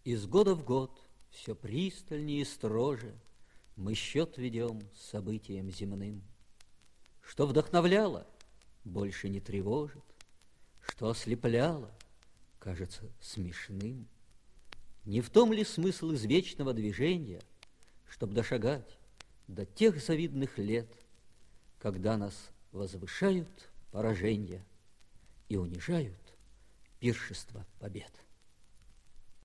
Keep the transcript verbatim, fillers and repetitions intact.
Из года в год все пристальнее и строже мы счет ведем с событиям земным. Что вдохновляло, больше не тревожит, что ослепляло, кажется смешным. Не в том ли смысл извечного движения, чтоб дошагать до тех завидных лет, когда нас возвышают поражения и унижают пиршества побед?